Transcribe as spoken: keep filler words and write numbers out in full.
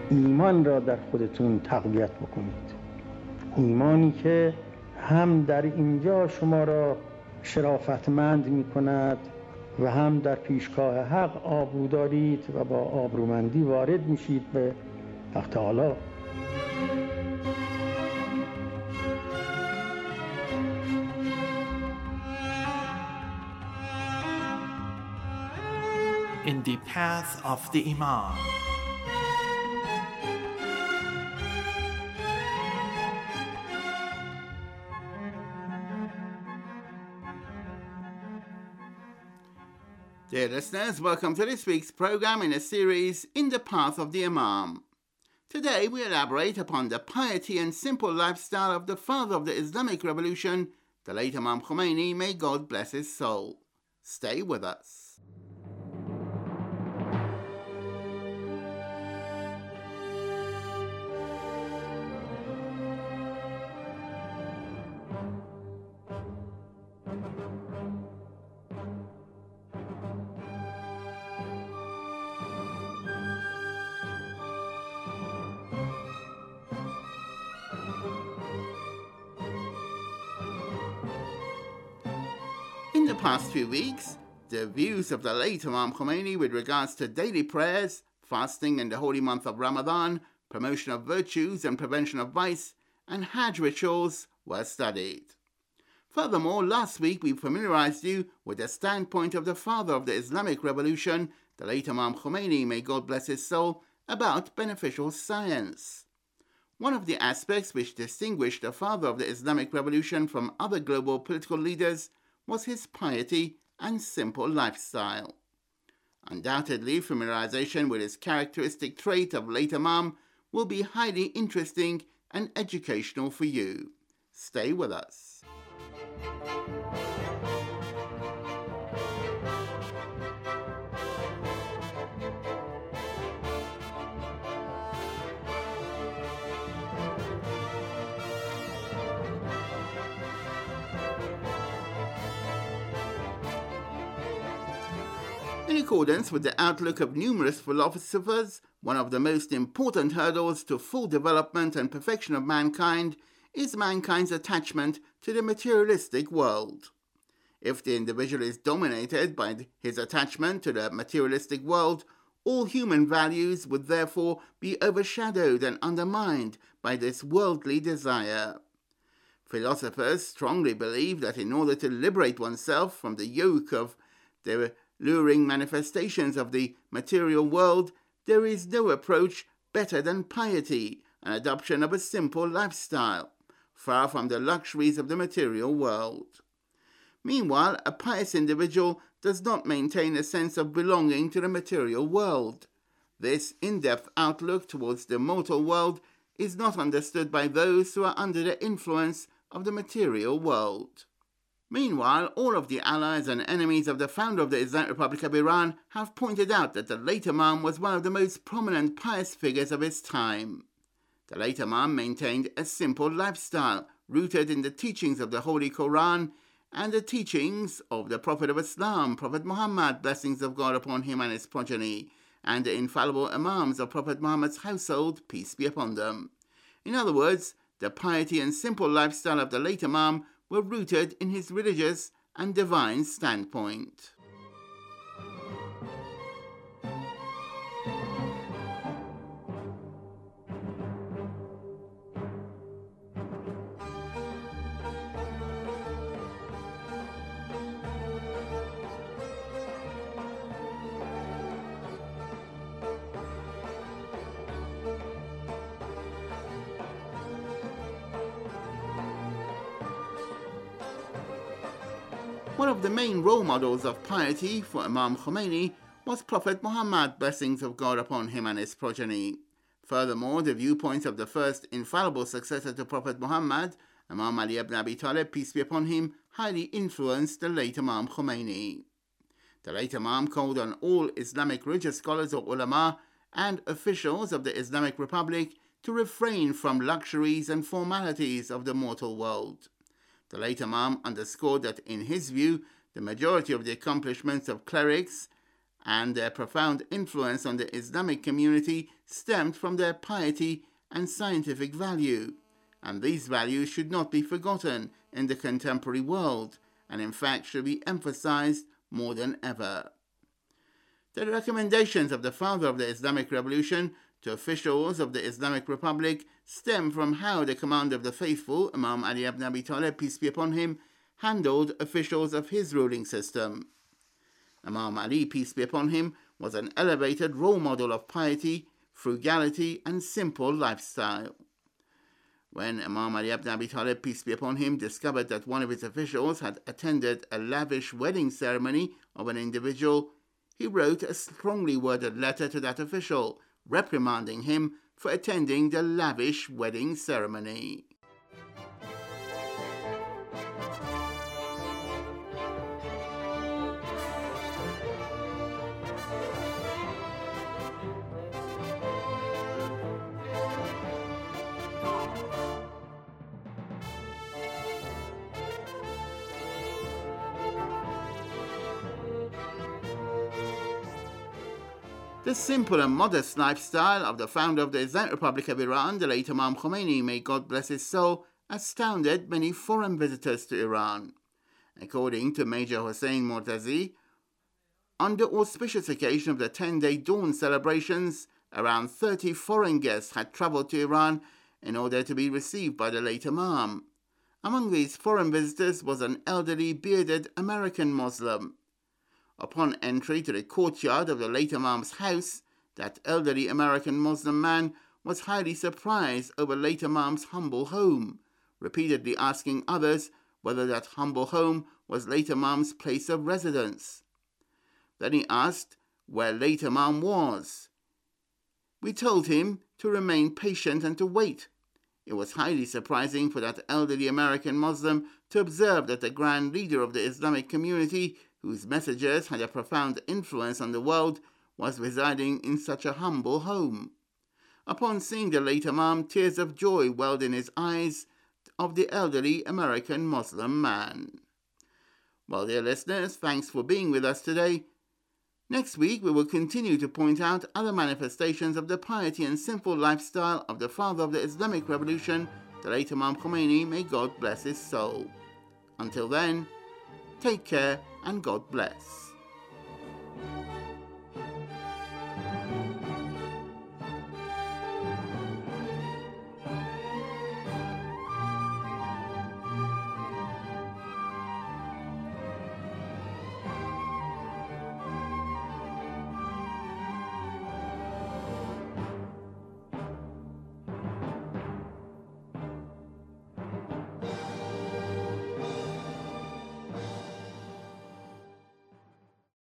ایمان را در خودتون تقویت بکنید. ایمانی که هم در اینجا شما را شرافتمند می کند و هم در پیشگاه حق آبرو دارید و با آبرومندی وارد میشید به حق تعالی. In the path of the Imam. Dear listeners, welcome to this week's program in a series, In the Path of the Imam. Today we elaborate upon the piety and simple lifestyle of the father of the Islamic Revolution, the late Imam Khomeini, may God bless his soul. Stay with us. In the past few weeks, the views of the late Imam Khomeini with regards to daily prayers, fasting in the holy month of Ramadan, promotion of virtues and prevention of vice, and Hajj rituals were studied. Furthermore, last week we familiarized you with the standpoint of the father of the Islamic Revolution, the late Imam Khomeini, may God bless his soul, about beneficial science. One of the aspects which distinguished the father of the Islamic Revolution from other global political leaders was his piety and simple lifestyle. Undoubtedly, familiarization with his characteristic trait of late Imam will be highly interesting and educational for you. Stay with us. In accordance with the outlook of numerous philosophers, one of the most important hurdles to full development and perfection of mankind is mankind's attachment to the materialistic world. If the individual is dominated by his attachment to the materialistic world, all human values would therefore be overshadowed and undermined by this worldly desire. Philosophers strongly believe that in order to liberate oneself from the yoke of the luring manifestations of the material world, there is no approach better than piety and adoption of a simple lifestyle, far from the luxuries of the material world. Meanwhile, a pious individual does not maintain a sense of belonging to the material world. This in-depth outlook towards the mortal world is not understood by those who are under the influence of the material world. Meanwhile, all of the allies and enemies of the founder of the Islamic Republic of Iran have pointed out that the late Imam was one of the most prominent pious figures of his time. The late Imam maintained a simple lifestyle rooted in the teachings of the Holy Quran and the teachings of the Prophet of Islam, Prophet Muhammad, blessings of God upon him and his progeny, and the infallible Imams of Prophet Muhammad's household, peace be upon them. In other words, the piety and simple lifestyle of the late Imam were rooted in his religious and divine standpoint. One of the main role models of piety for Imam Khomeini was Prophet Muhammad, blessings of God upon him and his progeny. Furthermore, the viewpoints of the first infallible successor to Prophet Muhammad, Imam Ali ibn Abi Talib, peace be upon him, highly influenced the late Imam Khomeini. The late Imam called on all Islamic religious scholars or ulama and officials of the Islamic Republic to refrain from luxuries and formalities of the mortal world. The late Imam underscored that, in his view, the majority of the accomplishments of clerics and their profound influence on the Islamic community stemmed from their piety and scientific value, and these values should not be forgotten in the contemporary world, and in fact should be emphasized more than ever. The recommendations of the father of the Islamic Revolution to officials of the Islamic Republic stem from how the commander of the faithful, Imam Ali ibn Abi Talib, peace be upon him, handled officials of his ruling system. Imam Ali, peace be upon him, was an elevated role model of piety, frugality, and simple lifestyle. When Imam Ali ibn Abi Talib, peace be upon him, discovered that one of his officials had attended a lavish wedding ceremony of an individual, he wrote a strongly worded letter to that official, reprimanding him for attending the lavish wedding ceremony. The simple and modest lifestyle of the founder of the Islamic Republic of Iran, the late Imam Khomeini, may God bless his soul, astounded many foreign visitors to Iran. According to Major Hossein Mortazi, on the auspicious occasion of the ten-day dawn celebrations, around thirty foreign guests had traveled to Iran in order to be received by the late Imam. Among these foreign visitors was an elderly, bearded American Muslim. Upon entry to the courtyard of the late Imam's house, that elderly American Muslim man was highly surprised over late Imam's humble home, repeatedly asking others whether that humble home was late Imam's place of residence. Then he asked where late Imam was. We told him to remain patient and to wait. It was highly surprising for that elderly American Muslim to observe that the grand leader of the Islamic community, whose messages had a profound influence on the world, was residing in such a humble home. Upon seeing the late Imam, tears of joy welled in his eyes of the elderly American Muslim man. Well, dear listeners, thanks for being with us today. Next week, we will continue to point out other manifestations of the piety and simple lifestyle of the father of the Islamic Revolution, the late Imam Khomeini, may God bless his soul. Until then, take care and God bless.